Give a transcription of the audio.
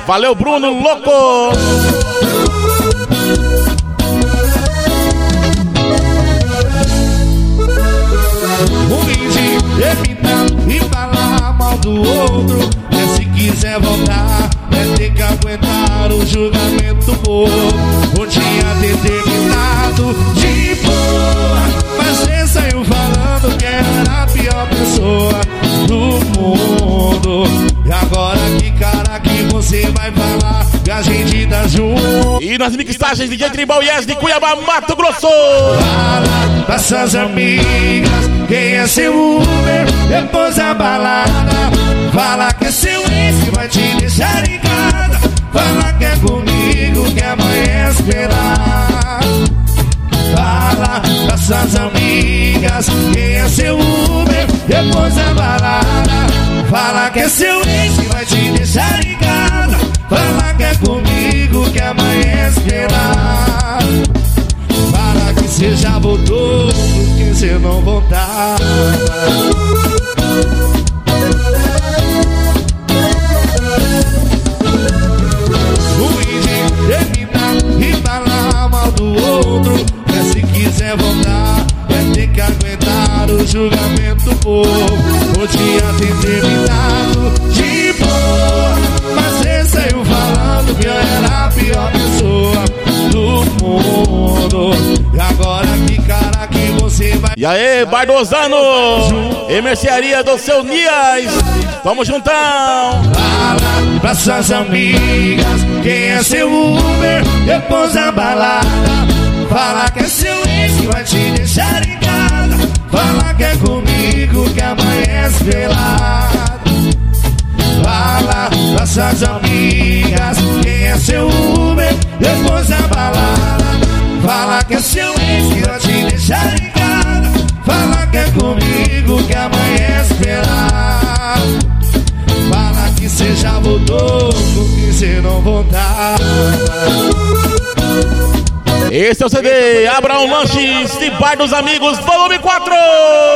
Valeu, Bruno Louco. Ruim de terminar e falar mal do outro. Mas se quiser voltar, vai ter que aguentar o julgamento bobo. Podia ter terminado de boa, mas você saiu falando que era a pior pessoa do mundo. E agora que cara que você vai falar que a gente tá junto? E nas mixagens DJ Tribal Yes de Cuiabá, Mato Grosso. Fala pra suas amigas quem é seu Uber depois da balada. Fala que é seu ex que vai te deixar em casa. Fala que é comigo que amanhã esperar. Fala pra suas amigas quem é seu Uber depois da balada. Fala que é seu ex que vai te deixar em casa. Fala que é comigo que amanhã esperar. Fala que você já voltou porque você não voltava. Ruim de terminar e falar mal do outro. Mas se quiser voltar, vai ter que aguentar o julgamento bobo. Podia ter terminado de boa, mas você saiu falando que eu era a pior pessoa do mundo. E agora que cara que você vai... E aí, Bardozano, Emerciaria do Seu Nias, tamo juntão. Fala pra suas amigas quem é seu Uber depois da balada. Fala que é seu ex que vai te deixar em casa. Fala que é comigo que amanhece pelado. Fala pra suas amigas quem é seu Uber depois da balada. Fala que é seu ex que vai te deixar em casa. Fala que é comigo que amanhece pelado. Fala que cê já voltou porque cê não voltava. Esse é o CD Abraão Lanches de Bar dos Amigos, volume 4.